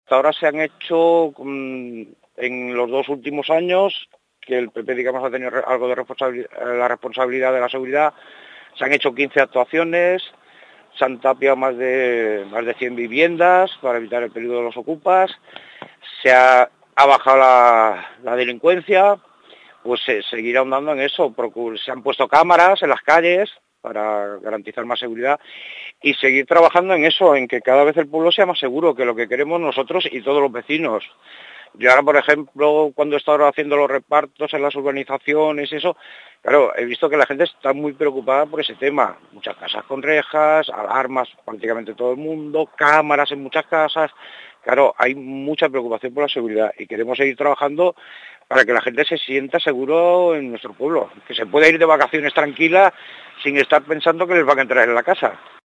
hasta ahora se han hecho en los 2 últimos años, que el PP, digamos, ha tenido algo de la responsabilidad de la seguridad, se han hecho 15 actuaciones, se han tapiado más de 100 viviendas para evitar el peligro de los ocupas, ha bajado la delincuencia, pues se seguirá ahondando en eso, se han puesto cámaras en las calles para garantizar más seguridad y seguir trabajando en eso, en que cada vez el pueblo sea más seguro, que lo que queremos nosotros y todos los vecinos. Yo ahora, por ejemplo, cuando he estado haciendo los repartos en las urbanizaciones y eso, claro, he visto que la gente está muy preocupada por ese tema. Muchas casas con rejas, alarmas prácticamente todo el mundo, cámaras en muchas casas. Claro, hay mucha preocupación por la seguridad y queremos seguir trabajando para que la gente se sienta seguro en nuestro pueblo, que se pueda ir de vacaciones tranquila sin estar pensando que les van a entrar en la casa.